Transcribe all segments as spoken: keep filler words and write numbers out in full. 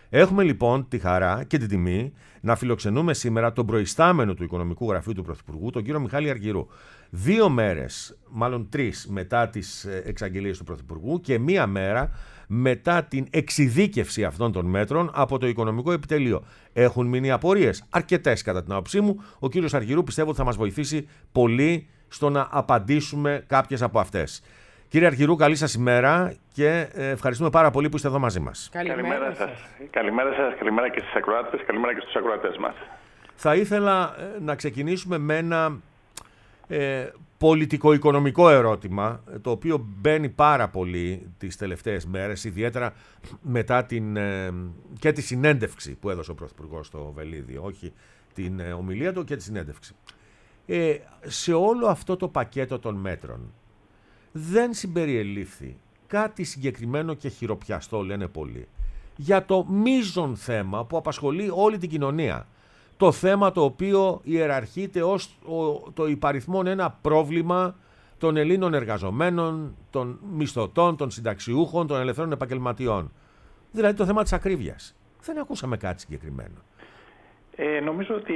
Έχουμε λοιπόν τη χαρά και την τιμή να φιλοξενούμε σήμερα τον προϊστάμενο του Οικονομικού Γραφείου του Πρωθυπουργού, τον κύριο Μιχάλη Αργυρού. Δύο μέρες, μάλλον τρεις, μετά τις εξαγγελίες του Πρωθυπουργού και μία μέρα μετά την εξειδίκευση αυτών των μέτρων από το Οικονομικό Επιτελείο. Έχουν μείνει απορίες, αρκετές κατά την άποψή μου. Ο κύριος Αργυρού πιστεύω ότι θα μας βοηθήσει πολύ στο να απαντήσουμε κάποιες από αυτές. Κύριε Αργυρού, καλή σας ημέρα και ευχαριστούμε πάρα πολύ που είστε εδώ μαζί μας. Καλημέρα σας. Καλημέρα σας, καλημέρα και στις ακροάτες, καλημέρα και στους ακροατές μας. Θα ήθελα να ξεκινήσουμε με ένα ε, πολιτικο-οικονομικό ερώτημα, το οποίο μπαίνει πάρα πολύ τις τελευταίες μέρες, ιδιαίτερα μετά την, ε, και τη συνέντευξη που έδωσε ο Πρωθυπουργός στο Βελίδιο, όχι την ε, ομιλία του και τη συνέντευξη. Ε, σε όλο αυτό το πακέτο των μέτρων δεν συμπεριελήφθη κάτι συγκεκριμένο και χειροπιαστό, λένε πολλοί, για το μείζον θέμα που απασχολεί όλη την κοινωνία. Το θέμα το οποίο ιεραρχείται ως το υπαριθμόν ένα πρόβλημα των Ελλήνων εργαζομένων, των μισθωτών, των συνταξιούχων, των ελευθέρων επαγγελματιών. Δηλαδή το θέμα της ακρίβειας. Δεν ακούσαμε κάτι συγκεκριμένο. Ε, νομίζω ότι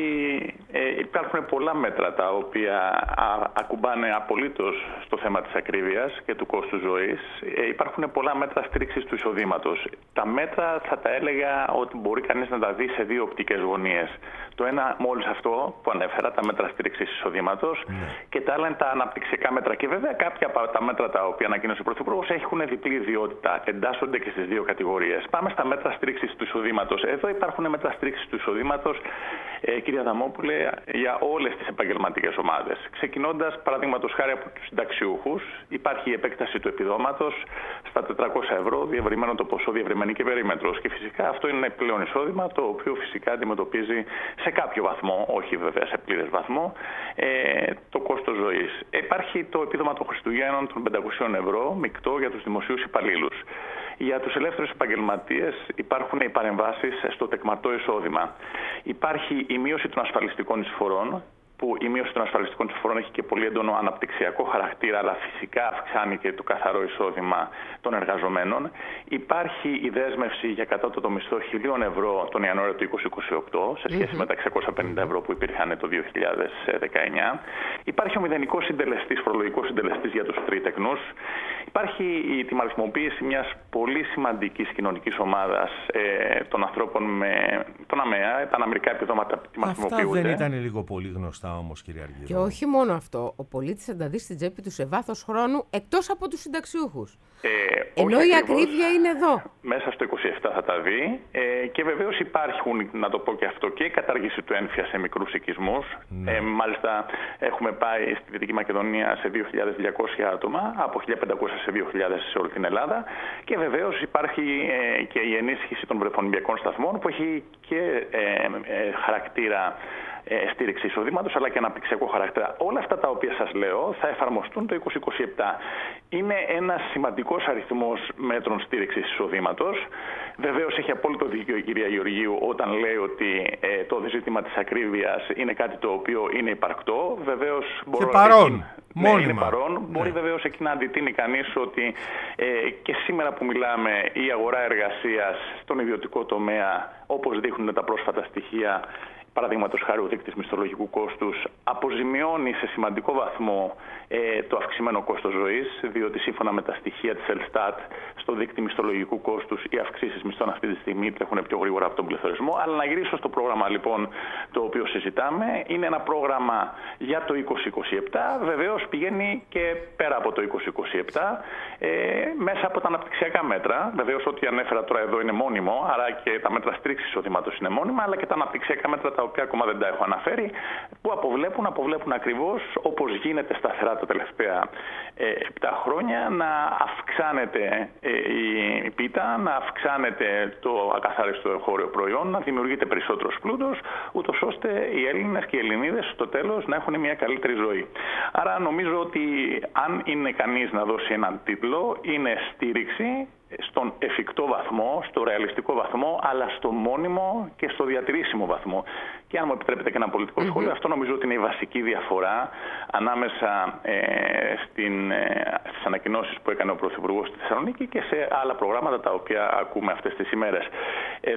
ε, υπάρχουν πολλά μέτρα τα οποία α, ακουμπάνε απολύτως στο θέμα της ακρίβειας και του κόστου ζωής. Ε, υπάρχουν πολλά μέτρα στήριξης του εισοδήματος. Τα μέτρα θα τα έλεγα ότι μπορεί κανείς να τα δει σε δύο οπτικές γωνίες. Το ένα μόλις αυτό που ανέφερα, τα μέτρα στήριξης εισοδήματος, mm. και τα άλλα είναι τα αναπτυξιακά μέτρα. Και βέβαια κάποια από τα μέτρα τα οποία ανακοίνωσε ο Πρωθυπουργός έχουν διπλή ιδιότητα, εντάσσονται και στις δύο κατηγορίες. Πάμε στα μέτρα στήριξης του εισοδήματος. Εδώ υπάρχουν μέτρα στήριξης του εισοδήματος, Ε, κυρία Δαμόπουλε, για όλες τις επαγγελματικές ομάδες. Ξεκινώντας, παραδείγματος χάρη, από τους συνταξιούχους, υπάρχει η επέκταση του επιδόματος στα τετρακόσια ευρώ, διευρυμένο το ποσό, διευρυμένη και περίμετρος. Και φυσικά αυτό είναι ένα επιπλέον εισόδημα, το οποίο φυσικά αντιμετωπίζει σε κάποιο βαθμό, όχι βέβαια σε πλήρες βαθμό, ε, το κόστος ζωής. Υπάρχει το επίδομα των Χριστουγέννων των πεντακόσια ευρώ, μεικτό για τους δημοσίους υπαλλήλους. Για τους ελεύθερους επαγγελματίες υπάρχουν οι παρεμβάσεις στο τεκματό εισόδημα. Υπάρχει η μείωση των ασφαλιστικών εισφορών, που η μείωση των ασφαλιστικών εισφορών έχει και πολύ έντονο αναπτυξιακό χαρακτήρα, αλλά φυσικά αυξάνει και το καθαρό εισόδημα των εργαζομένων. Υπάρχει η δέσμευση για κατώτατο μισθό χιλίων ευρώ τον Ιανουάριο του είκοσι είκοσι οκτώ, σε σχέση mm-hmm. με τα εξακόσια πενήντα ευρώ που υπήρχαν το δύο χιλιάδες δεκαεννιά. Υπάρχει ο μηδενικός συντελεστής, φορολογικός συντελεστής για τους τρίτεκνους. Υπάρχει η τιμαριθμοποίηση μιας πολύ σημαντικής κοινωνικής ομάδας ε, των ανθρώπων με τον ΑΜΕΑ, τα αναμερικά επιδόματα τιμαριθμοποιούνται. Αυτά δεν ήταν λίγο πολύ γνωστά όμως, κύριε Αργυρού? Και όχι μόνο αυτό, ο πολίτης θα τα δει στην τσέπη του σε βάθος χρόνου, εκτός από τους συνταξιούχους. Ε, Ενώ η ακρίβεια είναι εδώ. Μέσα στο είκοσι επτά θα τα δει ε, και βεβαίως υπάρχουν, να το πω και αυτό, και η κατάργηση του ένφια σε μικρούς οικισμούς. Ναι. Ε, μάλιστα έχουμε πάει στη Δυτική Μακεδονία σε δύο χιλιάδες διακόσια άτομα, από χίλια πεντακόσια σε δύο χιλιάδες σε όλη την Ελλάδα, και βεβαίως υπάρχει ε, και η ενίσχυση των βρεφονιμπιακών σταθμών που έχει και ε, ε, χαρακτήρα στήριξη εισοδήματος, αλλά και αναπτυξιακό χαρακτήρα. Όλα αυτά τα οποία σας λέω θα εφαρμοστούν το είκοσι είκοσι επτά. Είναι ένας σημαντικός αριθμός μέτρων στήριξης εισοδήματος. Βεβαίως έχει απόλυτο δίκιο η κυρία Γεωργίου όταν λέει ότι ε, το ζήτημα της ακρίβειας είναι κάτι το οποίο είναι υπαρκτό. Βεβαίως μπορώ και παρόν. Εκεί, ναι, είναι παρόν. Ναι. Μπορεί βεβαίως εκεί να αντιτείνει κανείς ότι ε, και σήμερα που μιλάμε η αγορά εργασίας στον ιδιωτικό τομέα, όπως δείχνουν τα πρόσφατα στοιχεία, παραδείγματος χάρη ο δείκτης μισθολογικού κόστους, αποζημιώνει σε σημαντικό βαθμό ε, το αυξημένο κόστος ζωής, διότι σύμφωνα με τα στοιχεία της Ελστάτ, στο δείκτη μισθολογικού κόστους οι αυξήσεις μισθών αυτή τη στιγμή τρέχουν πιο γρήγορα από τον πληθωρισμό. Αλλά να γυρίσω στο πρόγραμμα λοιπόν το οποίο συζητάμε. Είναι ένα πρόγραμμα για το είκοσι είκοσι επτά, βεβαίως πηγαίνει και πέρα από το είκοσι είκοσι επτά, ε, μέσα από τα αναπτυξιακά μέτρα. Βεβαίως ό,τι ανέφερα τώρα εδώ είναι μόνιμο, άρα και τα μέτρα στήριξης εισοδήματος είναι μόνιμα, αλλά και τα αναπτυξιακά μέτρα τα οποία ακόμα δεν τα έχω αναφέρει, που αποβλέπουν, αποβλέπουν ακριβώς, όπως γίνεται σταθερά τα τελευταία επτά χρόνια, να αυξάνεται ε, η πίτα, να αυξάνεται το ακαθάριστο εγχώριο προϊόν, να δημιουργείται περισσότερος πλούτος, ούτως ώστε οι Έλληνες και οι Ελληνίδες στο τέλος να έχουν μια καλύτερη ζωή. Άρα νομίζω ότι αν είναι κανείς να δώσει έναν τίτλο, είναι στήριξη στον εφικτό βαθμό, στο ρεαλιστικό βαθμό, αλλά στο μόνιμο και στο διατηρήσιμο βαθμό. Και αν μου επιτρέπετε και ένα πολιτικό mm-hmm. σχόλιο, αυτό νομίζω ότι είναι η βασική διαφορά ανάμεσα ε, στην, ε, στις ανακοινώσεις που έκανε ο Πρωθυπουργός στη Θεσσαλονίκη και σε άλλα προγράμματα τα οποία ακούμε αυτές τις ημέρες. Εδώ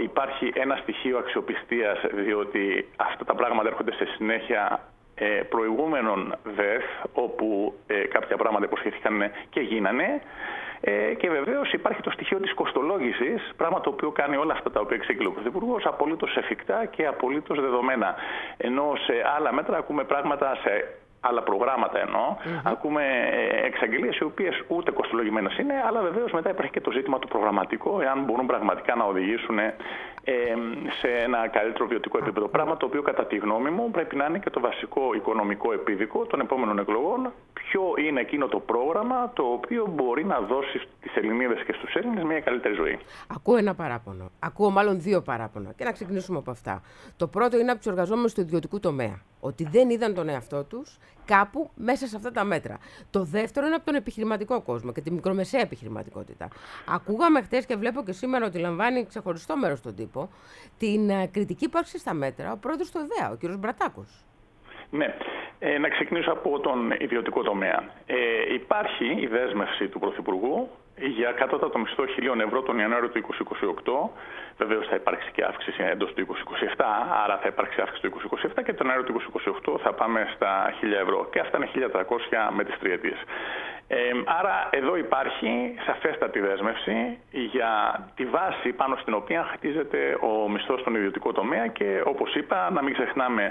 υπάρχει ένα στοιχείο αξιοπιστίας, διότι αυτά τα πράγματα έρχονται σε συνέχεια ε, προηγούμενων ΔΕΘ, όπου ε, κάποια πράγματα υποσχέθηκαν και γίνανε. Ε, και βεβαίως υπάρχει το στοιχείο της κοστολόγησης, πράγμα το οποίο κάνει όλα αυτά τα οποία εξήγηλε ο Πρωθυπουργός απολύτως εφικτά και απολύτως δεδομένα. Ενώ σε άλλα μέτρα ακούμε πράγματα, σε άλλα προγράμματα εννοώ, mm-hmm. ακούμε εξαγγελίες οι οποίες ούτε κοστολογημένες είναι, αλλά βεβαίως μετά υπάρχει και το ζήτημα του προγραμματικού, εάν μπορούν πραγματικά να οδηγήσουν ε, σε ένα καλύτερο βιωτικό επίπεδο. Πράγμα το οποίο κατά τη γνώμη μου πρέπει να είναι και το βασικό οικονομικό επίδικο των επόμενων εκλογών. Ποιο είναι εκείνο το πρόγραμμα το οποίο μπορεί να δώσει στις Ελληνίδες και στους Έλληνες μια καλύτερη ζωή. Ακούω ένα παράπονο. Ακούω μάλλον δύο παράπονα. Και να ξεκινήσουμε από αυτά. Το πρώτο είναι από τους εργαζόμενους του ιδιωτικού τομέα. Ότι δεν είδαν τον εαυτό τους κάπου μέσα σε αυτά τα μέτρα. Το δεύτερο είναι από τον επιχειρηματικό κόσμο και τη μικρομεσαία επιχειρηματικότητα. Ακούγαμε χτες και βλέπω και σήμερα ότι λαμβάνει ξεχωριστό μέρος στον τύπο την uh, κριτική ύπαρξη στα μέτρα ο πρόεδρος του ΕΔΕΑ, ο κ. Μπρατάκος. Ναι. Ε, να ξεκινήσω από τον ιδιωτικό τομέα. Ε, υπάρχει η δέσμευση του Πρωθυπουργού για κατώτατο μισθό χιλίων ευρώ τον Ιανουάριο του είκοσι είκοσι οκτώ. Βεβαίως θα υπάρξει και αύξηση εντός του είκοσι είκοσι επτά, άρα θα υπάρξει αύξηση του είκοσι είκοσι επτά και τον Ιανουάριο του είκοσι είκοσι οκτώ θα πάμε στα χίλια ευρώ. Και αυτά είναι χίλια τριακόσια με τις τριετίες. Ε, άρα εδώ υπάρχει σαφέστατη δέσμευση για τη βάση πάνω στην οποία χτίζεται ο μισθός στον ιδιωτικό τομέα και όπως είπα να μην ξεχνάμε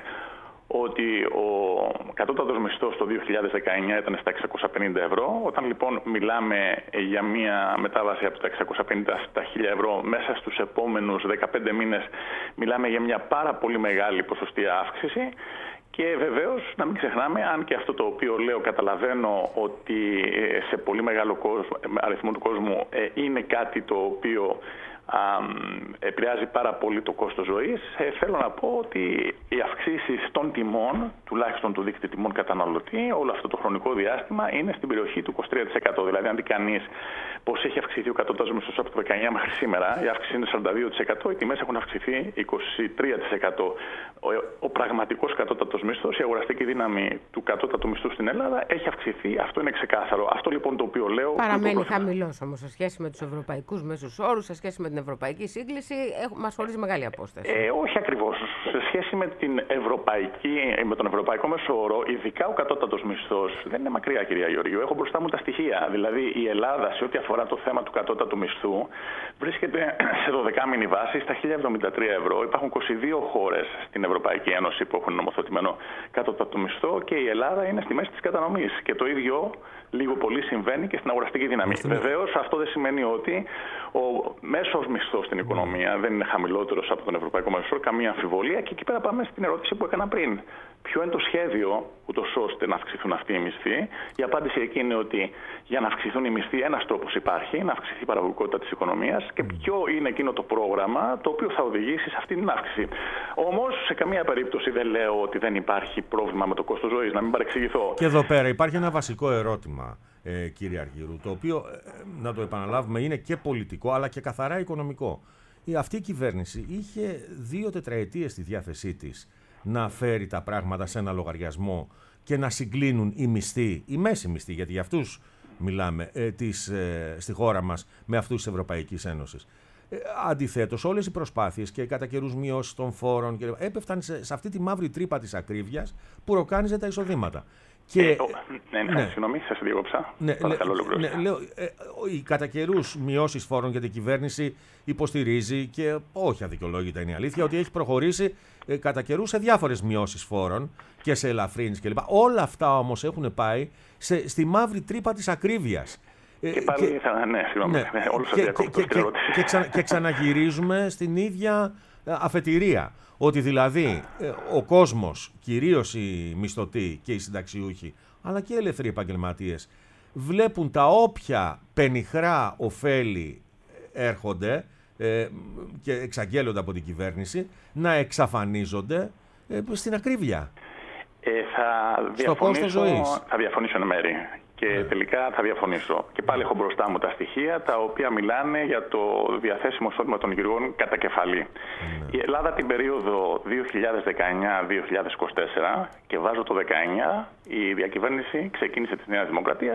ότι ο κατώτατος μισθός το δύο χιλιάδες δεκαεννιά ήταν στα εξακόσια πενήντα ευρώ. Όταν λοιπόν μιλάμε για μια μετάβαση από τα εξακόσια πενήντα στα χίλια ευρώ μέσα στους επόμενους δεκαπέντε μήνες, μιλάμε για μια πάρα πολύ μεγάλη ποσοστία αύξηση. Και βεβαίως να μην ξεχνάμε, αν και αυτό το οποίο λέω καταλαβαίνω ότι σε πολύ μεγάλο κόσμο, αριθμό του κόσμου είναι κάτι το οποίο Α, επηρεάζει πάρα πολύ το κόστος ζωής. Ε, θέλω να πω ότι οι αυξήσεις των τιμών, τουλάχιστον του δείκτη τιμών καταναλωτή, όλο αυτό το χρονικό διάστημα είναι στην περιοχή του είκοσι τρία τοις εκατό. Δηλαδή, αν δει κανείς πώς έχει αυξηθεί ο κατώτατος μισθός από το δεκαεννιά μέχρι σήμερα, η αύξηση είναι σαράντα δύο τοις εκατό, οι τιμές έχουν αυξηθεί είκοσι τρία τοις εκατό. Ο, ο πραγματικός κατώτατος μισθός, η αγοραστική δύναμη του κατώτατου μισθού στην Ελλάδα έχει αυξηθεί. Αυτό είναι ξεκάθαρο. Αυτό λοιπόν το οποίο λέω. Παραμένει χαμηλός όμως σε σχέση με τους ευρωπαϊκούς μέσους όρους, σε σχέση με την ευρωπαϊκή σύγκληση, μας χωρίζει μεγάλη απόσταση. Ε, όχι ακριβώς. Σε σχέση με, την ευρωπαϊκή, με τον ευρωπαϊκό μέσο όρο, ειδικά ο κατώτατος μισθός δεν είναι μακριά, κυρία Γεωργίου. Έχω μπροστά μου τα στοιχεία. Δηλαδή, η Ελλάδα, σε ό,τι αφορά το θέμα του κατώτατου μισθού, βρίσκεται σε δωδεκάμηνη βάση στα χίλια εβδομήντα τρία ευρώ. Υπάρχουν είκοσι δύο χώρες στην Ευρωπαϊκή Ένωση που έχουν νομοθετημένο κατώτατο μισθό και η Ελλάδα είναι στη μέση της κατανομής. Και το ίδιο λίγο πολύ συμβαίνει και στην αγοραστική δύναμη. Βεβαίως, αυτό δεν σημαίνει ότι ο μέσος μισθός στην οικονομία δεν είναι χαμηλότερος από τον ευρωπαϊκό μέσο όρο, καμία αμφιβολία. Και εκεί πέρα πάμε στην ερώτηση που έκανα πριν. Ποιο είναι το σχέδιο, ούτως ώστε να αυξηθούν αυτοί οι μισθοί? Η απάντηση εκεί είναι ότι για να αυξηθούν οι μισθοί, ένας τρόπος υπάρχει, να αυξηθεί η παραγωγικότητα της οικονομίας. Και ποιο είναι εκείνο το πρόγραμμα το οποίο θα οδηγήσει σε αυτή την αύξηση? Όμως, σε καμία περίπτωση δεν λέω ότι δεν υπάρχει πρόβλημα με το κόστος ζωής, να μην παρεξηγηθώ. Και εδώ πέρα υπάρχει ένα βασικό ερώτημα, ε, κύριε Αργύρου, το οποίο, ε, να το επαναλάβουμε, είναι και πολιτικό αλλά και καθαρά οικονομικό. Η, αυτή η κυβέρνηση είχε δύο τετραετίες στη διάθεσή της να φέρει τα πράγματα σε ένα λογαριασμό και να συγκλίνουν οι μισθοί, οι μέση μισθοί, γιατί για αυτούς μιλάμε, ε, της, ε, στη χώρα μας με αυτούς της Ευρωπαϊκής Ένωσης. Ε, αντιθέτως, όλες οι προσπάθειες και κατά καιρούς μειώσεις των φόρων και, έπεφταν σε, σε αυτή τη μαύρη τρύπα της ακρίβειας που ροκάνιζε τα εισοδήματα. Και, ε, ο, ναι, ναι, ναι, συγγνώμη, σας διέκοψα. Ναι, ναι, λέω, ε, οι κατά καιρούς μειώσεις φόρων και την κυβέρνηση υποστηρίζει, και όχι αδικαιολόγητα είναι η αλήθεια, ότι έχει προχωρήσει ε, κατά καιρούς σε διάφορες μειώσεις φόρων και σε ελαφρύνσεις κλπ. Όλα αυτά όμως έχουν πάει σε, στη μαύρη τρύπα της ακρίβειας. Και πάλι και, θα, ναι, συγγνώμη, ναι, ναι, όλος και, και, και, και, και, ξα, και ξαναγυρίζουμε στην ίδια αφετηρία. Ότι δηλαδή ο κόσμος, κυρίως οι μισθωτοί και οι συνταξιούχοι, αλλά και οι ελεύθεροι επαγγελματίες, βλέπουν τα όποια πενιχρά ωφέλη έρχονται ε, και εξαγγέλλονται από την κυβέρνηση να εξαφανίζονται ε, στην ακρίβεια. Ε, θα, διαφωνήσω, θα διαφωνήσω εν μέρη. Και yeah. τελικά θα διαφωνήσω. Και πάλι έχω μπροστά μου τα στοιχεία τα οποία μιλάνε για το διαθέσιμο εισόδημα των γεωργών κατά κεφαλή. Yeah. Η Ελλάδα την περίοδο δύο χιλιάδες δεκαεννιά με δύο χιλιάδες είκοσι τέσσερα, και βάζω το δεκαεννιά, η διακυβέρνηση ξεκίνησε της Νέας Δημοκρατίας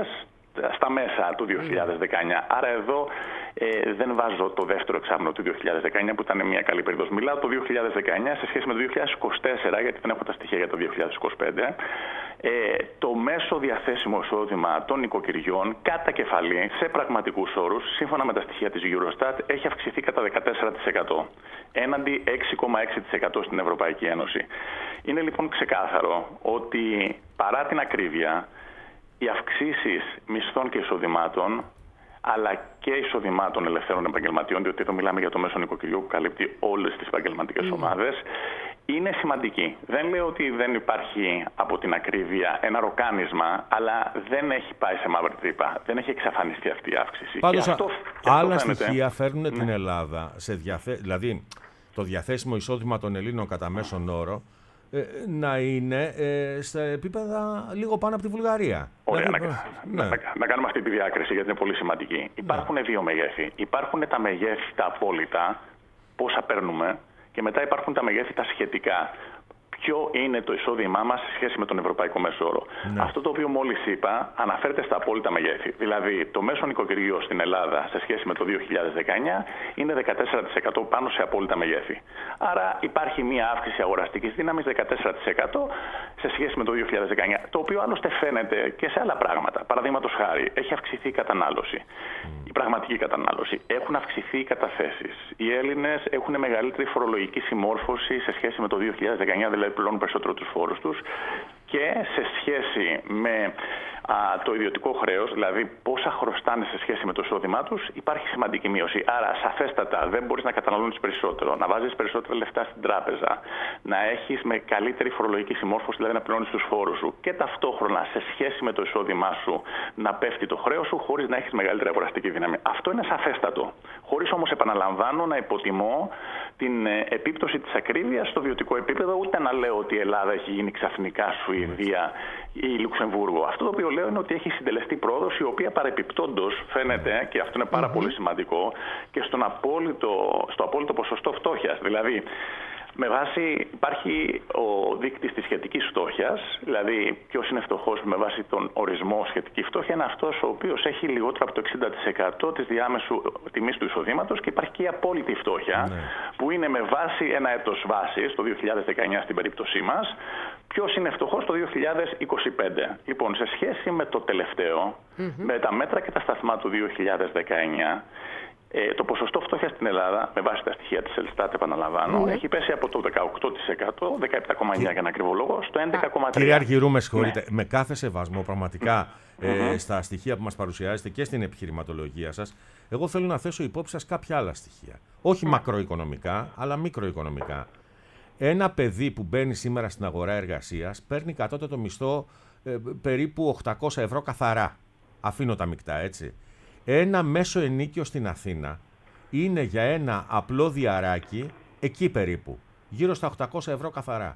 στα μέσα του δύο χιλιάδες δεκαεννιά. Άρα εδώ ε, δεν βάζω το δεύτερο εξάμηνο του δύο χιλιάδες δεκαεννιά που ήταν μια καλή περίοδος. Μιλάω το δύο χιλιάδες δεκαεννιά σε σχέση με το δύο χιλιάδες είκοσι τέσσερα, γιατί δεν έχω τα στοιχεία για το δύο χιλιάδες είκοσι πέντε. Ε, το μέσο διαθέσιμο εισόδημα των νοικοκυριών κατά κεφαλή σε πραγματικούς όρους, σύμφωνα με τα στοιχεία της Eurostat, έχει αυξηθεί κατά δεκατέσσερα τοις εκατό έναντι έξι κόμμα έξι τοις εκατό στην Ευρωπαϊκή Ένωση. Είναι λοιπόν ξεκάθαρο ότι παρά την ακρίβεια, οι αυξήσεις μισθών και εισοδημάτων, αλλά και εισοδημάτων ελευθέρων επαγγελματιών, διότι εδώ μιλάμε για το μέσο νοικοκυριού που καλύπτει όλες τις επαγγελματικές mm. ομάδες, είναι σημαντική. Δεν λέω ότι δεν υπάρχει από την ακρίβεια ένα ροκάνισμα, αλλά δεν έχει πάει σε μαύρη τρύπα. Δεν έχει εξαφανιστεί αυτή η αύξηση. Πάντως, και αυτό, και άλλα αυτό φαίνεται... στοιχεία φέρνουν ναι. την Ελλάδα σε διαθε... δηλαδή το διαθέσιμο εισόδημα των Ελλήνων κατά μέσον όρο ε, να είναι ε, στα επίπεδα λίγο πάνω από τη Βουλγαρία. Ωραία, δηλαδή, να, ναι. να, να κάνουμε αυτή τη διάκριση γιατί είναι πολύ σημαντική. Υπάρχουν ναι. δύο μεγέθη. Υπάρχουν τα μεγέθη τα απόλυτα, πόσα παίρνουμε, και μετά υπάρχουν τα μεγέθη τα σχετικά. Ποιο είναι το εισόδημά μας σε σχέση με τον ευρωπαϊκό μέσο όρο. Ναι. Αυτό το οποίο μόλις είπα αναφέρεται στα απόλυτα μεγέθη. Δηλαδή, το μέσο νοικοκυριό στην Ελλάδα σε σχέση με το δύο χιλιάδες δεκαεννιά είναι δεκατέσσερα τοις εκατό πάνω σε απόλυτα μεγέθη. Άρα υπάρχει μια αύξηση αγοραστικής δύναμης δεκατέσσερα τοις εκατό σε σχέση με το δύο χιλιάδες δεκαεννιά. Το οποίο άλλωστε φαίνεται και σε άλλα πράγματα. Παραδείγματος χάρη, έχει αυξηθεί η κατανάλωση. Mm. Η πραγματική κατανάλωση. Έχουν αυξηθεί οι καταθέσεις. Οι Έλληνες έχουν μεγαλύτερη φορολογική συμμόρφωση σε σχέση με το δύο χιλιάδες δεκαεννιά, δηλαδή πληρώνουν περισσότερο τους φόρους τους, και σε σχέση με α, το ιδιωτικό χρέος, δηλαδή πόσα χρωστάνε σε σχέση με το εισόδημά τους, υπάρχει σημαντική μείωση. Άρα, σαφέστατα, δεν μπορείς να καταναλώνεις περισσότερο, να βάζεις περισσότερα λεφτά στην τράπεζα, να έχεις με καλύτερη φορολογική συμμόρφωση, δηλαδή να πληρώνεις τους φόρους σου, και ταυτόχρονα σε σχέση με το εισόδημά σου να πέφτει το χρέος σου, χωρίς να έχεις μεγαλύτερη αγοραστική δύναμη. Αυτό είναι σαφέστατο. Χωρίς όμως, επαναλαμβάνω, να υποτιμώ την επίπτωση της ακρίβειας στο βιωτικό επίπεδο, ούτε να λέω ότι η Ελλάδα έχει γίνει ξαφνικά Σουηδία ή Λουξεμβούργο. Αυτό το οποίο λέω είναι ότι έχει συντελεστεί πρόοδος, η οποία παρεπιπτόντως φαίνεται, και αυτό είναι πάρα mm-hmm. πολύ σημαντικό, και στον απόλυτο, στο απόλυτο ποσοστό φτώχειας. Δηλαδή, με βάση, υπάρχει ο δείκτης της σχετικής φτώχειας, δηλαδή ποιος είναι φτωχός με βάση τον ορισμό σχετική φτώχεια, είναι αυτός ο οποίος έχει λιγότερο από το εξήντα τοις εκατό της διάμεσου τιμής του εισοδήματος, και υπάρχει και η απόλυτη φτώχεια, ναι. που είναι με βάση ένα έτος βάσης, το δύο χιλιάδες δεκαεννιά στην περίπτωσή μας, ποιος είναι φτωχός το δύο χιλιάδες είκοσι πέντε. Λοιπόν, σε σχέση με το τελευταίο, mm-hmm. με τα μέτρα και τα σταθμά του δύο χιλιάδες δεκαεννιά, Ε, το ποσοστό φτώχειας στην Ελλάδα, με βάση τα στοιχεία της Ελστάτ, επαναλαμβάνω, mm. έχει πέσει από το δεκαοκτώ τοις εκατό, δεκαεπτά κόμμα εννιά για ένα ακριβό λόγο, στο έντεκα κόμμα τρία. Κύριε Αργυρού, με συγχωρείτε, ναι. με κάθε σεβασμό πραγματικά mm. ε, mm-hmm. στα στοιχεία που μας παρουσιάζετε και στην επιχειρηματολογία σας, εγώ θέλω να θέσω υπόψη σας κάποια άλλα στοιχεία. Όχι mm. μακροοικονομικά, αλλά μικροοικονομικά. Ένα παιδί που μπαίνει σήμερα στην αγορά εργασίας παίρνει κατώτατο μισθό ε, περίπου οκτακόσια ευρώ καθαρά. Αφήνω τα μεικτά, έτσι. Ένα μέσο ενίκιο στην Αθήνα είναι για ένα απλό διαράκι εκεί περίπου, γύρω στα οκτακόσια ευρώ καθαρά.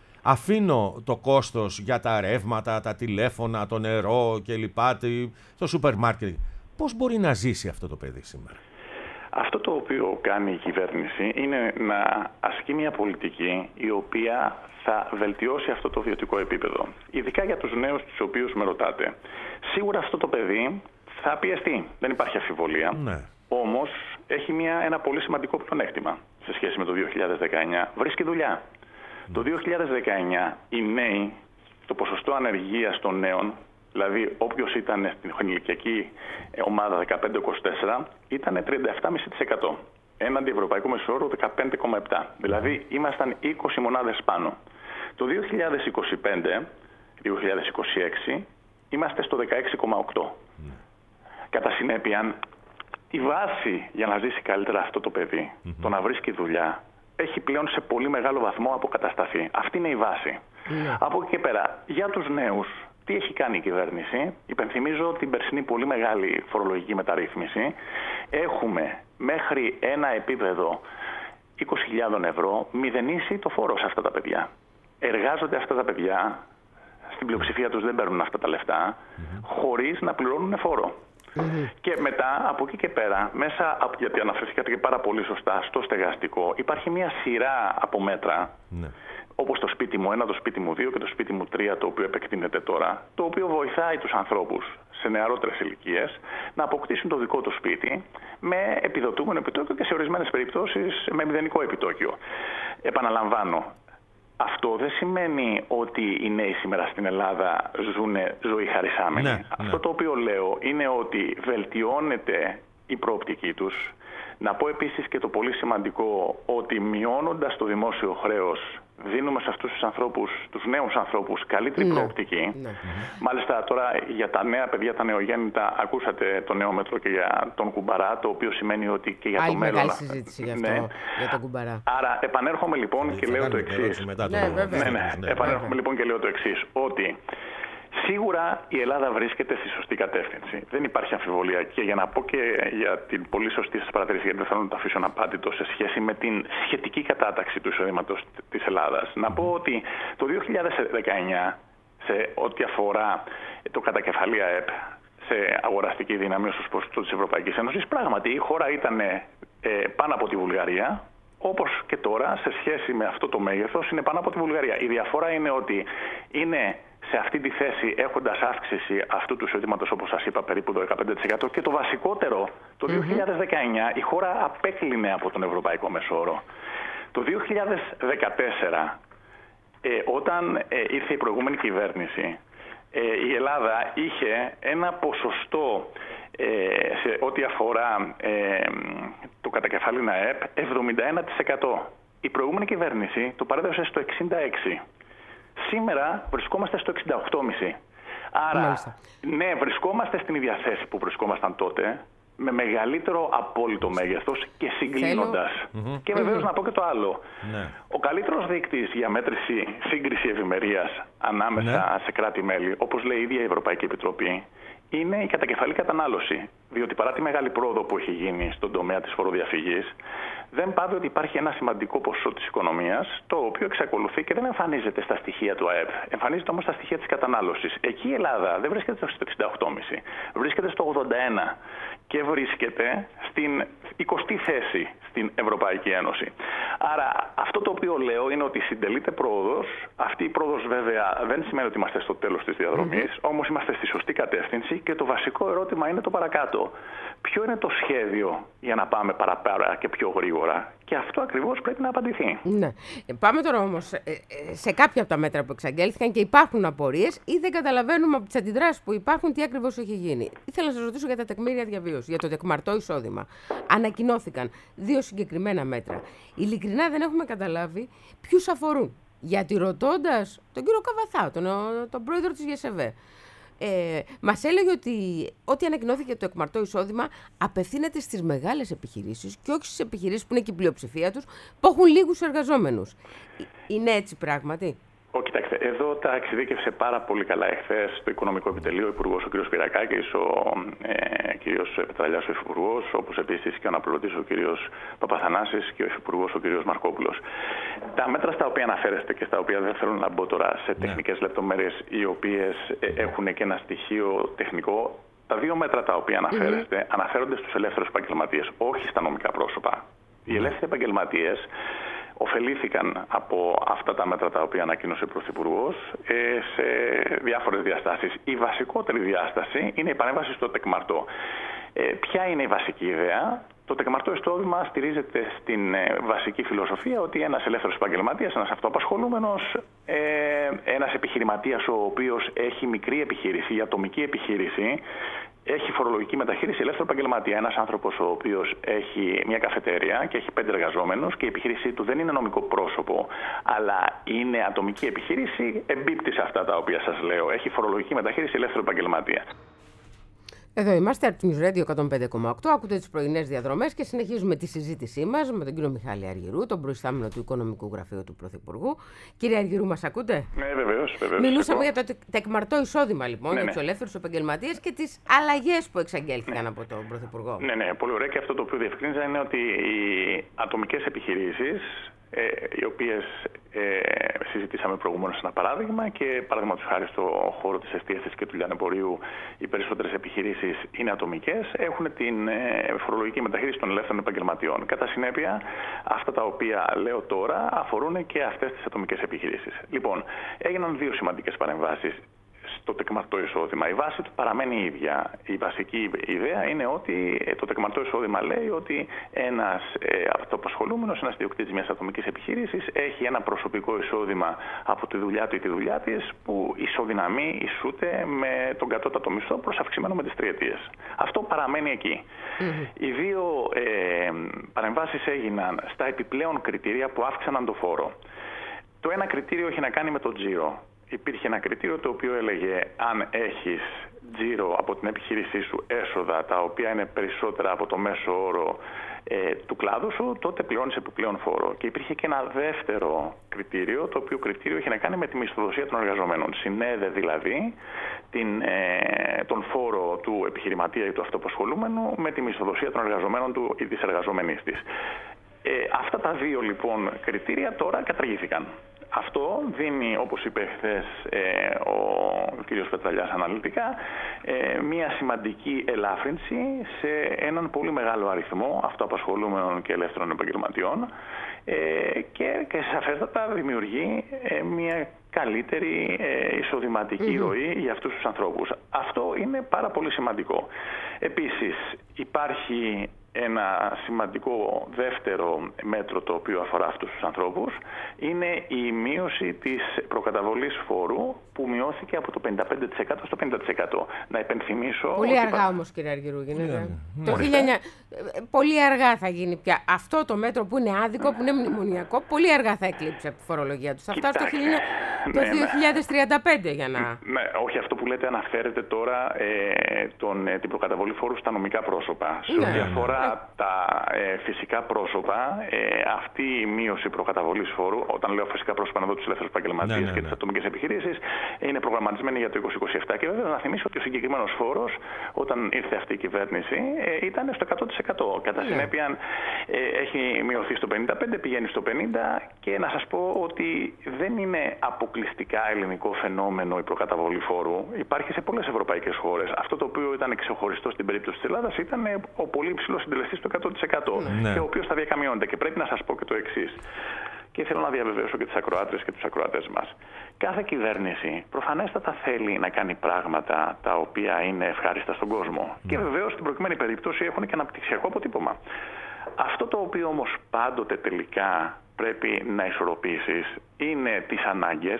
Αφήνω το κόστος για τα ρεύματα, τα τηλέφωνα, το νερό κλπ, το σούπερ μάρκετ. Πώς μπορεί να ζήσει αυτό το παιδί σήμερα? Αυτό το οποίο κάνει η κυβέρνηση είναι να ασκεί μια πολιτική η οποία θα βελτιώσει αυτό το βιωτικό επίπεδο. Ειδικά για τους νέους τους οποίους με ρωτάτε. Σίγουρα αυτό το παιδί θα πιεστεί, δεν υπάρχει αμφιβολία. Ναι. Όμως έχει μια, ένα πολύ σημαντικό πλεονέκτημα σε σχέση με το δύο χιλιάδες δεκαεννιά. Βρίσκει δουλειά. Ναι. Το δύο χιλιάδες δεκαεννιά οι νέοι, το ποσοστό ανεργίας των νέων, δηλαδή όποιος ήταν στην ηλικιακή ομάδα δεκαπέντε είκοσι τέσσερα, ήταν τριάντα επτά κόμμα πέντε τοις εκατό. Έναντι ευρωπαϊκού μεσόρου δεκαπέντε κόμμα επτά τοις εκατό. Δηλαδή ήμασταν είκοσι μονάδες πάνω. Το δύο χιλιάδες είκοσι πέντε, δύο χιλιάδες είκοσι έξι είμαστε στο δεκαέξι κόμμα οκτώ τοις εκατό. Ναι. Κατά συνέπεια, η βάση για να ζήσει καλύτερα αυτό το παιδί, mm-hmm. το να βρίσκει δουλειά, έχει πλέον σε πολύ μεγάλο βαθμό αποκατασταθεί. Αυτή είναι η βάση. Yeah. Από εκεί και πέρα, για τους νέους, τι έχει κάνει η κυβέρνηση? Υπενθυμίζω την περσινή πολύ μεγάλη φορολογική μεταρρύθμιση. Έχουμε μέχρι ένα επίπεδο είκοσι χιλιάδες ευρώ μηδενίσει το φόρο σε αυτά τα παιδιά. Εργάζονται αυτά τα παιδιά, στην πλειοψηφία τους δεν παίρνουν αυτά τα λεφτά, mm-hmm. χωρίς να πληρώνουν φόρο. Mm-hmm. Και μετά, από εκεί και πέρα, μέσα, γιατί αναφερθήκατε και πάρα πολύ σωστά στο στεγαστικό, υπάρχει μια σειρά από μέτρα, mm-hmm. όπως το σπίτι μου ένα, το σπίτι μου δύο και το σπίτι μου τρία, το οποίο επεκτείνεται τώρα, το οποίο βοηθάει τους ανθρώπους σε νεαρότερες ηλικίες να αποκτήσουν το δικό του σπίτι με επιδοτούμενο επιτόκιο και σε ορισμένες περιπτώσεις με μηδενικό επιτόκιο. Επαναλαμβάνω, αυτό δεν σημαίνει ότι οι νέοι σήμερα στην Ελλάδα ζουν ζωή χαρισάμενη. Ναι, αυτό ναι. το οποίο λέω είναι ότι βελτιώνεται η προοπτική τους. Να πω επίσης και το πολύ σημαντικό ότι μειώνοντας το δημόσιο χρέος δίνουμε σε αυτούς τους ανθρώπους, τους νέους ανθρώπους, καλύτερη Ναι. προοπτική. Ναι. Μάλιστα τώρα για τα νέα παιδιά, τα νεογέννητα, ακούσατε το νέο μέτρο και για τον Κουμπαρά, το οποίο σημαίνει ότι και για Άλλη το μέλλον... μεγάλη συζήτηση γι' αυτό, Ναι. για τον Κουμπαρά. Άρα επανέρχομαι λοιπόν και Θα λέω το κάνουμε εξής. ερώτηση μετά Ναι, το- βέβαια. Ναι, ναι. ναι. Επανέρχομαι Βέβαια. λοιπόν και λέω το εξής, ότι σίγουρα η Ελλάδα βρίσκεται στη σωστή κατεύθυνση. Δεν υπάρχει αμφιβολία. Και για να πω και για την πολύ σωστή σας παρατήρηση, γιατί δεν θέλω να το αφήσω απάντητο σε σχέση με την σχετική κατάταξη του εισοδήματος της Ελλάδας, να πω ότι το δύο χιλιάδες δεκαεννιά, σε ό,τι αφορά το κατακεφαλή ΑΕΠ, σε αγοραστική δύναμη ως ποσοστό της Ευρωπαϊκής Ένωσης, πράγματι η χώρα ήταν ε, πάνω από τη Βουλγαρία. Όπως και τώρα, σε σχέση με αυτό το μέγεθος, είναι πάνω από τη Βουλγαρία. Η διαφορά είναι ότι είναι σε αυτή τη θέση έχοντας αύξηση αυτού του εισοδήματος, όπως σας είπα, περίπου το δεκαπέντε τοις εκατό. Και το βασικότερο, το δύο χιλιάδες δεκαεννιά η χώρα απέκλεινε από τον ευρωπαϊκό μεσόωρο. Το δύο χιλιάδες δεκατέσσερα, ε, όταν ε, ήρθε η προηγούμενη κυβέρνηση, ε, η Ελλάδα είχε ένα ποσοστό ε, σε ό,τι αφορά ε, το κατακεφαλήν ΑΕΠ εβδομήντα ένα τοις εκατό. Η προηγούμενη κυβέρνηση το παρέδωσε στο εξήντα έξι τοις εκατό. Σήμερα βρισκόμαστε στο εξήντα οκτώ κόμμα πέντε τοις εκατό. Άρα, Μάλιστα. ναι, βρισκόμαστε στην ίδια θέση που βρισκόμασταν τότε, με μεγαλύτερο απόλυτο μέγεθος και συγκλίνοντας. Θέλω... Και βεβαίως mm-hmm. να πω και το άλλο. Ναι. Ο καλύτερος δείκτης για μέτρηση σύγκριση ευημερίας ανάμεσα Ναι. σε κράτη-μέλη, όπως λέει η ίδια η Ευρωπαϊκή Επιτροπή, είναι η κατακεφαλή κατανάλωση. Διότι παρά τη μεγάλη πρόοδο που έχει γίνει στον τομέα της φοροδιαφυγής, δεν πάβει ότι υπάρχει ένα σημαντικό ποσό της οικονομίας, το οποίο εξακολουθεί και δεν εμφανίζεται στα στοιχεία του ΑΕΠ. Εμφανίζεται όμως στα στοιχεία της κατανάλωσης. Εκεί η Ελλάδα δεν βρίσκεται στο εξήντα οκτώ κόμμα πέντε τοις εκατό, βρίσκεται στο ογδόντα ένα και βρίσκεται στην εικοστή θέση στην Ευρωπαϊκή Ένωση. Άρα αυτό το οποίο λέω είναι ότι συντελείται πρόοδος. Αυτή η πρόοδος βέβαια δεν σημαίνει ότι είμαστε στο τέλος της διαδρομής, mm-hmm. όμως είμαστε στη σωστή κατεύθυνση και το βασικό ερώτημα είναι το παρακάτω. Ποιο είναι το σχέδιο για να πάμε παραπέρα και πιο γρήγορα? Και αυτό ακριβώς πρέπει να απαντηθεί. Ναι. Ε, Πάμε τώρα όμως ε, ε, σε κάποια από τα μέτρα που εξαγγέλθηκαν και υπάρχουν απορίες ή δεν καταλαβαίνουμε από τις αντιδράσεις που υπάρχουν τι ακριβώς έχει γίνει. Ήθελα να σας ρωτήσω για τα τεκμήρια διαβίωσης, για το τεκμαρτό εισόδημα. Ανακοινώθηκαν δύο συγκεκριμένα μέτρα. Ειλικρινά δεν έχουμε καταλάβει ποιους αφορούν. Γιατί ρωτώντας τον κύριο Καβαθά, τον, τον πρόεδρο της ΓΕΣΕΒΕ, Ε, μας έλεγε ότι ό,τι ανακοινώθηκε το εκμαρτό εισόδημα απευθύνεται στις μεγάλες επιχειρήσεις και όχι στις επιχειρήσεις που είναι και η πλειοψηφία τους, που έχουν λίγους εργαζόμενους. Είναι έτσι πράγματι? Ω, κοιτάξτε, εδώ τα εξειδίκευσε πάρα πολύ καλά εχθές στο Οικονομικό Επιτελείο ο Υπουργός ο κ. Σπυρακάκης, ο ε, κ. Πετραλιάς ο Υφυπουργός, όπως επίσης και ο αναπληρωτής ο κ. Παπαθανάσης και ο Υφυπουργός ο κ. Μαρκόπουλος. Τα μέτρα στα οποία αναφέρεστε και στα οποία δεν θέλω να μπω τώρα σε τεχνικές ναι. λεπτομέρειες, οι οποίες ε, έχουν και ένα στοιχείο τεχνικό, τα δύο μέτρα τα οποία αναφέρεστε mm-hmm. αναφέρονται στους ελεύθερους επαγγελματίες, όχι στα νομικά πρόσωπα. Mm-hmm. Οι ελεύθεροι επαγγελματίες ωφελήθηκαν από αυτά τα μέτρα τα οποία ανακοίνωσε ο Πρωθυπουργός ε, σε διάφορες διαστάσεις. Η βασικότερη διάσταση είναι η παρέμβαση στο τεκμαρτό. Ε, ποια είναι η βασική ιδέα? Το τεκμαρτό εισόδημα στηρίζεται στην ε, βασική φιλοσοφία ότι ένας ελεύθερος επαγγελματίας, ένας αυτοαπασχολούμενος, ε, ένας επιχειρηματίας ο οποίος έχει μικρή επιχείρηση, η ατομική επιχείρηση, έχει φορολογική μεταχείριση ελεύθερο επαγγελματία. Ένας άνθρωπος ο οποίος έχει μια καφετέρια και έχει πέντε εργαζόμενους και η επιχείρησή του δεν είναι νομικό πρόσωπο, αλλά είναι ατομική επιχείρηση, εμπίπτει σε αυτά τα οποία σας λέω. Έχει φορολογική μεταχείριση ελεύθερο επαγγελματία. Εδώ είμαστε, Art News Radio εκατόν πέντε κόμμα οκτώ. Ακούτε τις πρωινές διαδρομές και συνεχίζουμε τη συζήτησή μας με τον κύριο Μιχάλη Αργυρού, τον προϊστάμενο του Οικονομικού Γραφείου του Πρωθυπουργού. Κύριε Αργυρού, μας ακούτε? Ναι, βεβαίως, βεβαίως. Μιλούσαμε για το τεκμαρτό εισόδημα, λοιπόν, ναι, για ναι. τους ελεύθερους επαγγελματίες και τις αλλαγές που εξαγγέλθηκαν ναι. από τον Πρωθυπουργό. Ναι, ναι, πολύ ωραία. Και αυτό το οποίο διευκρίνηζα είναι ότι οι ατομικές επιχειρήσεις ε, οι οποίες ε, συζητήσαμε προηγουμένως ένα παράδειγμα και παραδείγματος χάρη στο χώρο της εστίασης και του λιανεμπορίου οι περισσότερες επιχειρήσεις είναι ατομικές, έχουν την ε, φορολογική μεταχείριση των ελεύθερων επαγγελματιών. Κατά συνέπεια, αυτά τα οποία λέω τώρα αφορούν και αυτές τις ατομικές επιχειρήσεις. Λοιπόν, έγιναν δύο σημαντικές παρεμβάσεις στο τεκμαρτό εισόδημα. Η βάση του παραμένει η ίδια. Η βασική ιδέα είναι ότι το τεκμαρτό εισόδημα λέει ότι ένας ε, αυτοαπασχολούμενος, ένας ιδιοκτήτης μιας ατομικής επιχείρησης έχει ένα προσωπικό εισόδημα από τη δουλειά του ή τη δουλειά της που ισοδυναμεί, ισούται με τον κατώτατο μισθό προς αυξημένο με τις τριετίες. Αυτό παραμένει εκεί. Mm-hmm. Οι δύο ε, παρεμβάσεις έγιναν στα επιπλέον κριτήρια που αύξαναν το φόρο. Το ένα κριτήριο έχει να κάνει με το τζίρο. Υπήρχε ένα κριτήριο το οποίο έλεγε αν έχεις τζίρο από την επιχείρησή σου έσοδα τα οποία είναι περισσότερα από το μέσο όρο ε, του κλάδου σου, τότε πληρώνεις επιπλέον φόρο. Και υπήρχε και ένα δεύτερο κριτήριο, το οποίο κριτήριο είχε να κάνει με τη μισθοδοσία των εργαζομένων. Συνέδε δηλαδή την, ε, τον φόρο του επιχειρηματία ή του αυτοαπασχολούμενου με τη μισθοδοσία των εργαζομένων του ή της εργαζόμενης της. Ε, αυτά τα δύο λοιπόν κριτήρια τώρα καταργήθηκαν. Αυτό δίνει, όπως είπε χθες ε, ο, ο κ. Πετραλιάς αναλυτικά, ε, μια σημαντική ελάφρυνση σε έναν πολύ μεγάλο αριθμό αυτοαπασχολούμενων και ελεύθερων επαγγελματιών ε, και, και σαφέστατα δημιουργεί ε, μια καλύτερη ε, εισοδηματική mm-hmm. ροή για αυτούς τους ανθρώπους. Αυτό είναι πάρα πολύ σημαντικό. Επίσης υπάρχει ένα σημαντικό δεύτερο μέτρο το οποίο αφορά αυτούς τους ανθρώπους, είναι η μείωση της προκαταβολής φόρου που μειώθηκε από το πενήντα πέντε τοις εκατό στο πενήντα τοις εκατό. Να υπενθυμίσω... Πολύ αργά υπά... όμως κύριε Αργυρού γίνεται. Yeah. Το χίλια εννιακόσια... Πολύ αργά θα γίνει πια. Αυτό το μέτρο που είναι άδικο, που είναι μνημονιακό, πολύ αργά θα εκλείψει από τη φορολογία τους. Θα φτάσει το, χίλια... ναι, το δύο χιλιάδες τριάντα πέντε για να... Ναι, όχι, αυτό που λέτε αναφέρεται τώρα ε, τον, ε, την προκαταβολή φόρου στα νομικά πρόσωπα. Σε ό,τι αφορά τα ε, φυσικά πρόσωπα, ε, αυτή η μείωση προκαταβολής φόρου, όταν λέω φυσικά πρόσωπα να δω τους ελεύθερους επαγγελματίες ναι, ναι, ναι. και τις ατομικές επιχειρήσεις, είναι προγραμματισμένη για το είκοσι είκοσι επτά. Και βέβαια να θυμίσω ότι ο συγκεκριμένος φόρος, όταν ήρθε αυτή η κυβέρνηση, ε, ήταν στο εκατό τοις εκατό. Κατά ναι. συνέπεια, ε, έχει μειωθεί στο πενήντα πέντε, πηγαίνει στο πενήντα και να σας πω ότι δεν είναι αποκλειστικά ελληνικό φαινόμενο η προκαταβολή φόρου. Υπάρχει σε πολλές ευρωπαϊκές χώρες. Αυτό το οποίο ήταν ξεχωριστό στην περίπτωση της Ελλάδας ήταν ο πολύ υψηλός συντελεστής του εκατό τοις εκατό ναι. και ο οποίος σταδιακά μειώνεται. Και πρέπει να σας πω και το εξής. Και θέλω να διαβεβαιώσω και τις ακροάτρες και τους ακροατές μας. Κάθε κυβέρνηση προφανέστατα θέλει να κάνει πράγματα τα οποία είναι ευχάριστα στον κόσμο. Mm. Και βεβαίως στην προκειμένη περίπτωση έχουν και αναπτυξιακό αποτύπωμα. Αυτό το οποίο όμως πάντοτε τελικά πρέπει να ισορροπήσεις είναι τις ανάγκες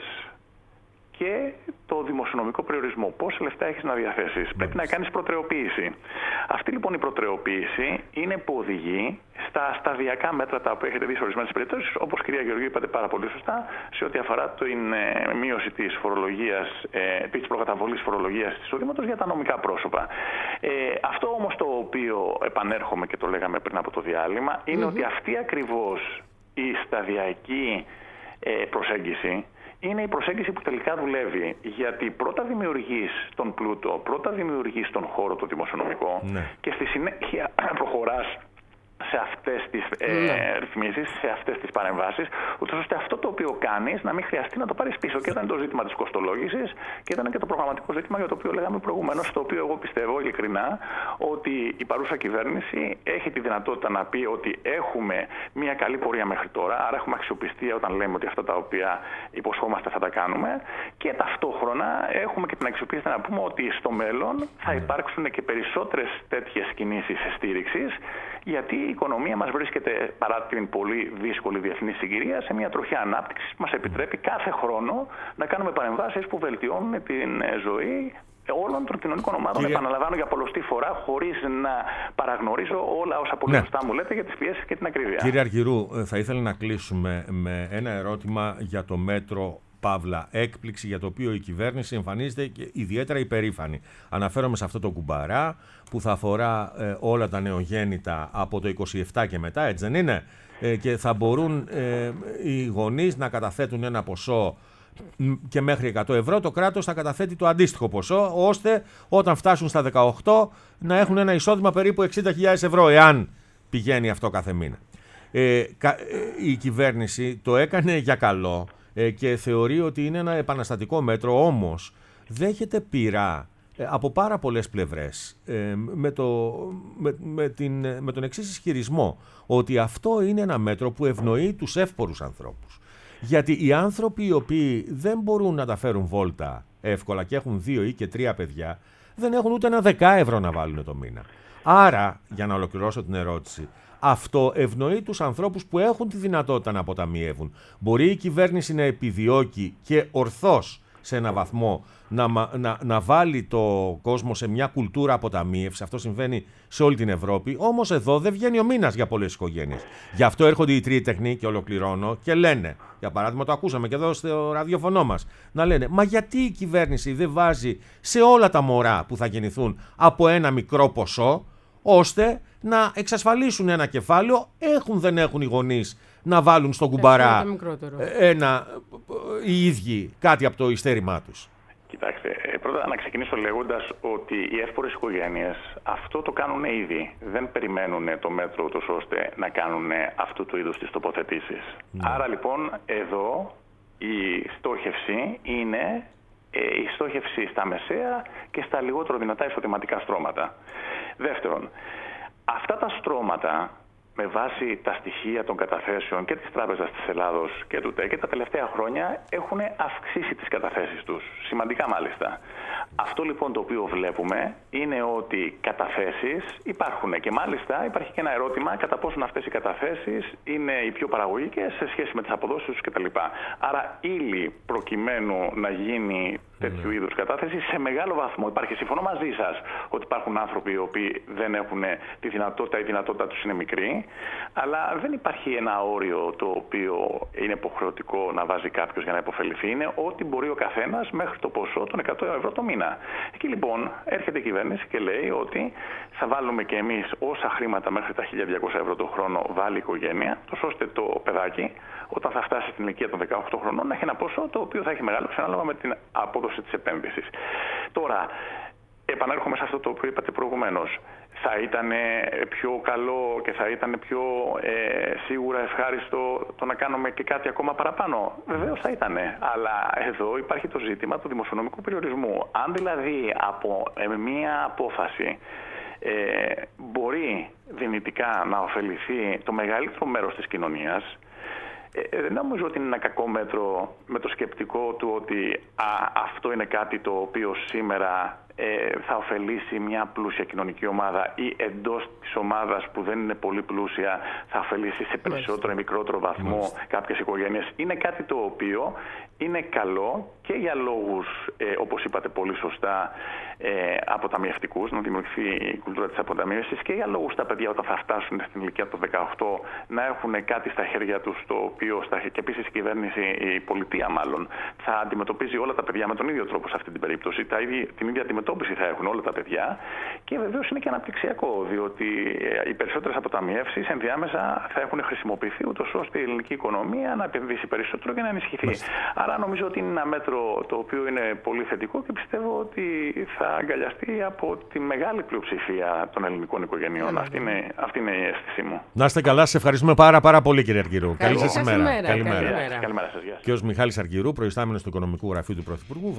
και το δημοσιονομικό περιορισμό. Πόσα λεφτά έχεις να διαθέσεις. Mm. Πρέπει να κάνεις προτρεοποίηση. Αυτή λοιπόν η προτρεοποίηση είναι που οδηγεί στα σταδιακά μέτρα τα οποία έχετε δει σε ορισμένες περιπτώσεις, όπως κυρία Γεωργίου είπατε πάρα πολύ σωστά, σε ό,τι αφορά την ε, μείωση της φορολογίας, ε, της προκαταβολής φορολογίας της εισοδήματος για τα νομικά πρόσωπα. Ε, αυτό όμως το οποίο επανέρχομαι και το λέγαμε πριν από το διάλειμμα, είναι mm-hmm. ότι αυτή ακριβώς η σταδιακή ε, προσέγγιση είναι η προσέγγιση που τελικά δουλεύει. Γιατί πρώτα δημιουργείς τον πλούτο, πρώτα δημιουργείς τον χώρο το δημοσιονομικό ναι. και στη συνέχεια προχωράς σε αυτές τις ε, ναι. ρυθμίσεις, σε αυτές τις παρεμβάσεις, ούτως ώστε αυτό το οποίο κάνεις να μην χρειαστεί να το πάρεις πίσω. Και ήταν το ζήτημα της κοστολόγησης και ήταν και το προγραμματικό ζήτημα για το οποίο λέγαμε προηγουμένως, στο οποίο εγώ πιστεύω ειλικρινά ότι η παρούσα κυβέρνηση έχει τη δυνατότητα να πει ότι έχουμε μια καλή πορεία μέχρι τώρα, άρα έχουμε αξιοπιστία όταν λέμε ότι αυτά τα οποία υποσχόμαστε θα τα κάνουμε και ταυτόχρονα έχουμε και την αξιοπιστία να πούμε ότι στο μέλλον θα υπάρξουν και περισσότερες τέτοιες κινήσεις στήριξης, γιατί η οικονομία μας βρίσκεται, παρά την πολύ δύσκολη διεθνή συγκυρία, σε μια τροχιά ανάπτυξης που μας επιτρέπει κάθε χρόνο να κάνουμε παρεμβάσεις που βελτιώνουν την ζωή όλων των κοινωνικών ομάδων. Κύριε... Επαναλαμβάνω για πολλοστή φορά, χωρίς να παραγνωρίζω όλα όσα πολύ σωστά ναι. μου λέτε για τις πιέσεις και την ακρίβεια. Κύριε Αργυρού, θα ήθελα να κλείσουμε με ένα ερώτημα για το μέτρο Παύλα έκπληξη, για το οποίο η κυβέρνηση εμφανίζεται και ιδιαίτερα υπερήφανη. Αναφέρομαι σε αυτό το κουμπαρά που θα αφορά ε, όλα τα νεογέννητα από το είκοσι επτά και μετά, έτσι δεν είναι, ε, και θα μπορούν ε, οι γονείς να καταθέτουν ένα ποσό και μέχρι εκατό ευρώ, το κράτος θα καταθέτει το αντίστοιχο ποσό, ώστε όταν φτάσουν στα δεκαοκτώ να έχουν ένα εισόδημα περίπου εξήντα χιλιάδες ευρώ, εάν πηγαίνει αυτό κάθε μήνα. Ε, η κυβέρνηση το έκανε για καλό ε, και θεωρεί ότι είναι ένα επαναστατικό μέτρο, όμως δέχεται πειρά ε, από πάρα πολλές πλευρές ε, με, το, με, με, την, με τον εξής ισχυρισμό, ότι αυτό είναι ένα μέτρο που ευνοεί τους εύπορους ανθρώπους. Γιατί οι άνθρωποι οι οποίοι δεν μπορούν να τα φέρουν βόλτα εύκολα και έχουν δύο ή και τρία παιδιά, δεν έχουν ούτε ένα δέκα ευρώ να βάλουν το μήνα. Άρα, για να ολοκληρώσω την ερώτηση, αυτό ευνοεί τους ανθρώπους που έχουν τη δυνατότητα να αποταμιεύουν. Μπορεί η κυβέρνηση να επιδιώκει και ορθώς σε ένα βαθμό να, να, να βάλει το κόσμο σε μια κουλτούρα αποταμίευση. Αυτό συμβαίνει σε όλη την Ευρώπη. Όμως εδώ δεν βγαίνει ο μήνας για πολλές οικογένειες. Γι' αυτό έρχονται οι τρίτεχνοι, και ολοκληρώνω, και λένε, για παράδειγμα το ακούσαμε και εδώ στο ραδιοφωνό μας, να λένε, μα γιατί η κυβέρνηση δεν βάζει σε όλα τα μωρά που θα γεννηθούν από ένα μικρό ποσό, ώστε να εξασφαλίσουν ένα κεφάλαιο, έχουν δεν έχουν οι γονείς να βάλουν στον κουμπαρά ένα, οι ίδιοι κάτι από το ειστέρημά τους. Κοιτάξτε, πρώτα να ξεκινήσω λέγοντας ότι οι εύπορες οικογένειες αυτό το κάνουν ήδη. Δεν περιμένουν το μέτρο τους ώστε να κάνουν αυτού του είδους τις τοποθετήσεις. Ναι. Άρα λοιπόν εδώ η στόχευση είναι η στόχευση στα μεσαία και στα λιγότερο δυνατά εισοδηματικά στρώματα. Δεύτερον, αυτά τα στρώματα, με βάση τα στοιχεία των καταθέσεων και της Τράπεζας της Ελλάδος και του ΤΕΚ, τα τελευταία χρόνια έχουν αυξήσει τις καταθέσεις τους, σημαντικά μάλιστα. Αυτό λοιπόν το οποίο βλέπουμε είναι ότι καταθέσεις υπάρχουν και μάλιστα υπάρχει και ένα ερώτημα κατά πόσον αυτές οι καταθέσεις είναι οι πιο παραγωγικές σε σχέση με τις αποδόσεις τους κτλ. Άρα ύλη προκειμένου να γίνει τέτοιου mm. είδους κατάθεση σε μεγάλο βαθμό υπάρχει. Συμφωνώ μαζί σας ότι υπάρχουν άνθρωποι οι οποίοι δεν έχουν τη δυνατότητα, η δυνατότητα τους είναι μικρή, αλλά δεν υπάρχει ένα όριο το οποίο είναι υποχρεωτικό να βάζει κάποιος για να υποφεληθεί. Είναι ότι μπορεί ο καθένας μέχρι το ποσό των εκατό ευρώ το μήνα. Εκεί λοιπόν έρχεται η κυβέρνηση και λέει ότι θα βάλουμε και εμείς όσα χρήματα μέχρι τα χίλια διακόσια ευρώ το χρόνο βάλει η οικογένεια, τόσο ώστε το παιδάκι όταν θα φτάσει στην ηλικία των δεκαοκτώ χρονών να έχει ένα ποσό το οποίο θα έχει μεγάλο ανάλογα με την απόδοση της επένδυσης. Τώρα, επανέρχομαι σε αυτό το οποίο είπατε προηγουμένως. Θα ήταν πιο καλό και θα ήταν πιο ε, σίγουρα ευχάριστο το να κάνουμε και κάτι ακόμα παραπάνω. Βεβαίως θα ήταν. Αλλά εδώ υπάρχει το ζήτημα του δημοσιονομικού περιορισμού. Αν δηλαδή από ε, μία απόφαση ε, μπορεί δυνητικά να ωφεληθεί το μεγαλύτερο μέρος της κοινωνίας, Ε, δεν νομίζω ότι είναι ένα κακό μέτρο με το σκεπτικό του ότι α, αυτό είναι κάτι το οποίο σήμερα ε, θα ωφελήσει μια πλούσια κοινωνική ομάδα ή εντός της ομάδας που δεν είναι πολύ πλούσια θα ωφελήσει σε περισσότερο ή μικρότερο βαθμό Μάλιστα. κάποιες οικογένειες. Είναι κάτι το οποίο είναι καλό και για λόγους, ε, όπως είπατε πολύ σωστά, ε, αποταμιευτικούς, να δημιουργηθεί η κουλτούρα της αποταμίευσης, και για λόγους τα παιδιά όταν θα φτάσουν στην ηλικία των δεκαοκτώ να έχουν κάτι στα χέρια τους το οποίο, στα, και επίσης η κυβέρνηση, η πολιτεία μάλλον, θα αντιμετωπίζει όλα τα παιδιά με τον ίδιο τρόπο σε αυτή την περίπτωση. Τα ίδια, την ίδια αντιμετώπιση θα έχουν όλα τα παιδιά και βεβαίως είναι και αναπτυξιακό, διότι οι περισσότερες αποταμιεύσεις ενδιάμεσα θα έχουν χρησιμοποιηθεί ούτως ώστε η ελληνική οικονομία να επενδύσει περισσότερο και να ενισχυθεί. Μάλιστα. Άρα νομίζω ότι είναι ένα μέτρο το οποίο είναι πολύ θετικό και πιστεύω ότι θα αγκαλιαστεί από τη μεγάλη πλειοψηφία των ελληνικών οικογενειών. Αυτή είναι, αυτή είναι η αίσθησή μου. Να είστε καλά, σας ευχαριστούμε πάρα, πάρα πολύ, κύριε Αργυρού. Καλή σας ημέρα. Καλημέρα. Καλημέρα σας. Γεια σας. Και ως Μιχάλης Αργυρού, προϊστάμενος του Οικονομικού Γραφείου του Πρωθυπουργού.